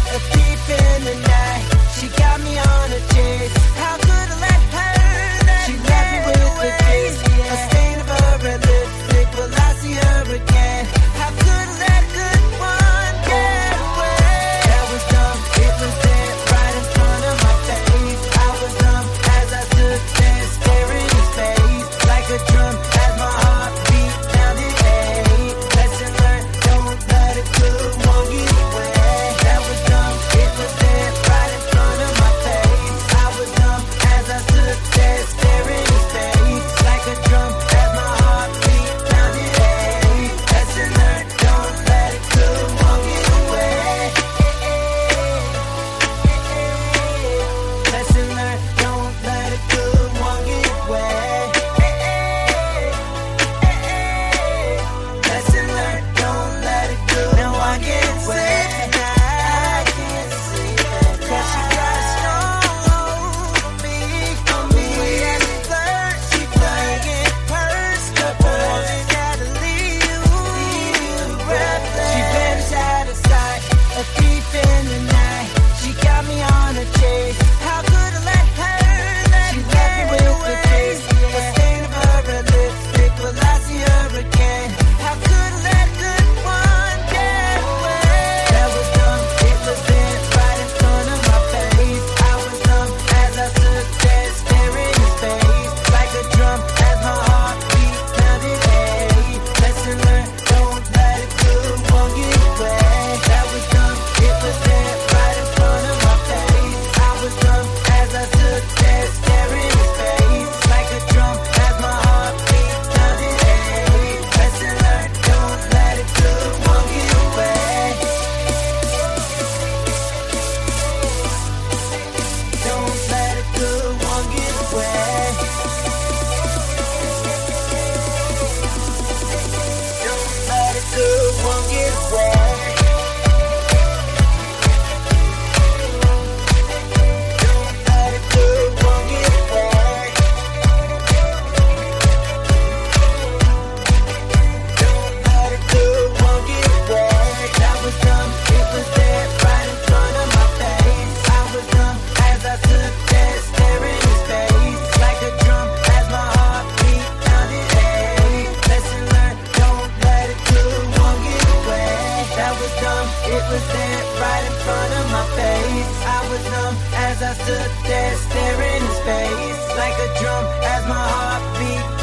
a thief in the night. She got me on a chase. How could I let her? She left me with a taste, a stain of her lipstick. Will I see her again? How could I let a good one get away? That was dumb. It was there, right in front of my face. I was numb as I stood there, staring in his face like a drum as my heart beat pounded. Lesson learned, don't let a good one get away. That was dumb. It was there, right in front of my face. I was numb as I stood there, staring in his face like a drum as my heart beat pounded. Lesson learned, don't let a good one get away. Lesson learned, don't let a good one get away. Lesson learned, don't let a good one get away. I can't sleep at night. 'Cause she got a stronghold on me. Lesson learned, she playing pursed up, falling out of leave. She vanished out of sight, a thief in the night. She got me on a chase. How could I let her? She left me with a taste, a stain of her lipstick. Will I see her again? How could I let a good one get away? That was dumb. It was there, right in front of my face. I was numb as I stood there, staring in his face like a drum as my heart beat pounded. Lesson learned, don't let a good one get away. That was dumb. It was there, right in front of my face. I was numb as I stood there, staring in his face like a drum as my heart beat pounded. Lesson learned, don't let a good one get away. Don't let a good one get away. Don't let a good one get away. Don't let a good one get away. Don't let a good one get away. That was dumb. It was there, right in front of my face. I was numb as I stood there, staring in his face like a drum as my heart beat pounded. Lesson learned, don't let a good one get away. That was dumb. It was there, right in front of my face. I was numb as I stood there, staring in his face like a drum as my heart beat